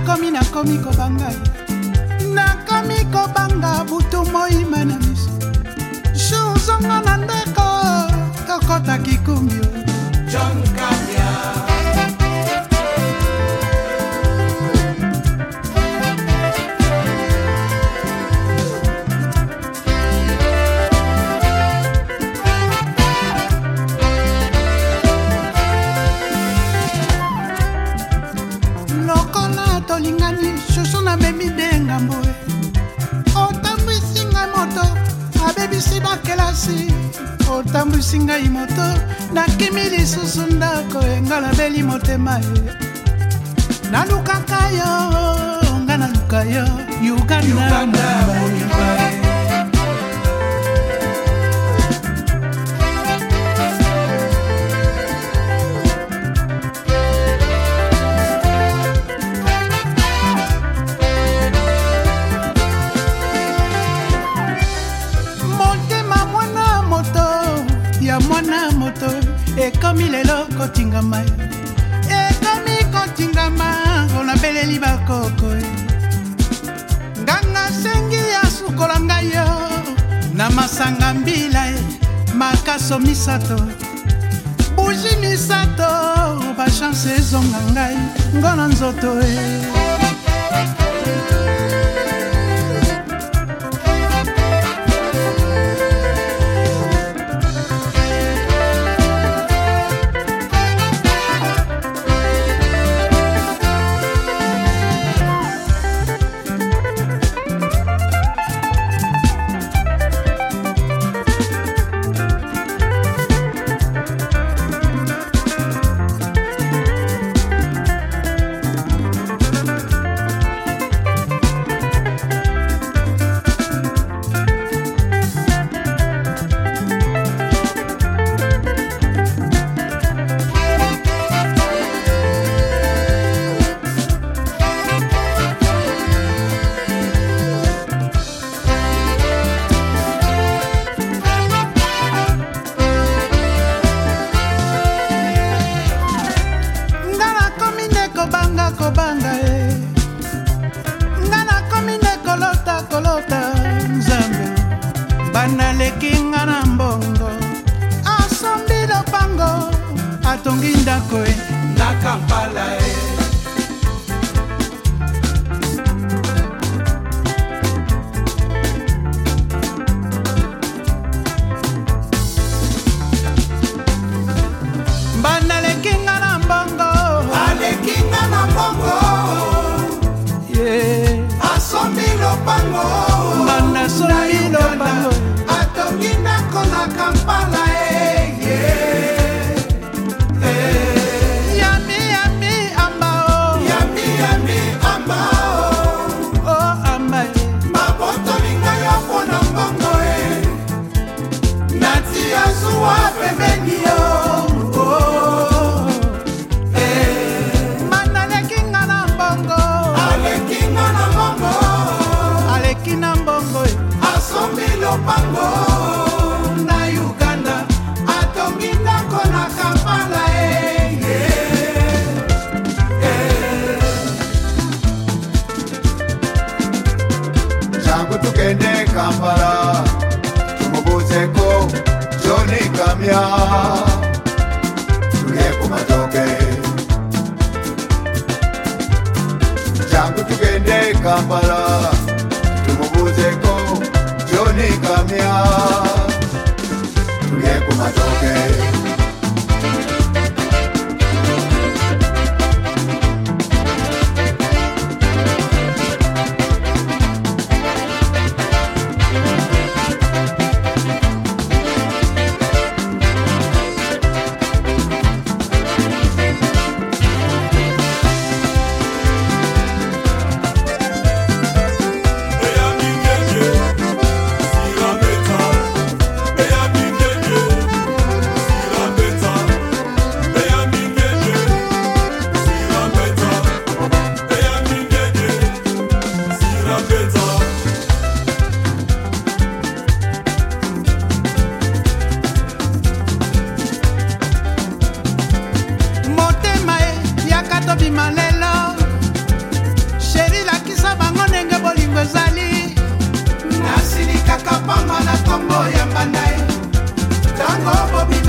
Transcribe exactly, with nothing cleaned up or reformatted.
nakomi nakomi kobanga nakomi kobanga butu moima na miso shuzonga na ndeko tokota kikumbio John Kamia lingani shushu na memi denga mboe otambwisi ngai moto abebisi bakelasi otambwisi ngai moto nakimi lisusu ndako enga nabeli motema ye nalukaka yo nga naluka yo Uganda mbaye mwana moto ekomi lelo kotingama ekomi kotingama olabeleli bakoko nganga sengi ya sukola ngai yo na masanga mbila makaso misato buji misato bachanse ezonga ngai ngona nzoto e kobanga e ngana komi ne kolota kolota nzambe bana leki ngana mbongo asombi lopango atongi ndako e na Kampala e bana leki ngana mbongo Lopango, Mana sombi lopango, atongi ndako na Kampala eh, yeah, eh. Yami yami ambao, yami yami ambao, oh amba eh. Maboto linga ya pona mbongo eh, nati azuwa pembeni yo, oh, eh. Mana lekinga na mbongo, alekinga na mbongo. Alekina mbongo asombi lopango na Uganda atongi ndako na Kampala eh, yeah, eh. Jangu tukende Kampala tumubuzeko John Kamia tulie kumatoke Jangu tukende Kampala tumubuzeko John Kamia tulie kumatoke nkombo ya mbanda ye ntango bobima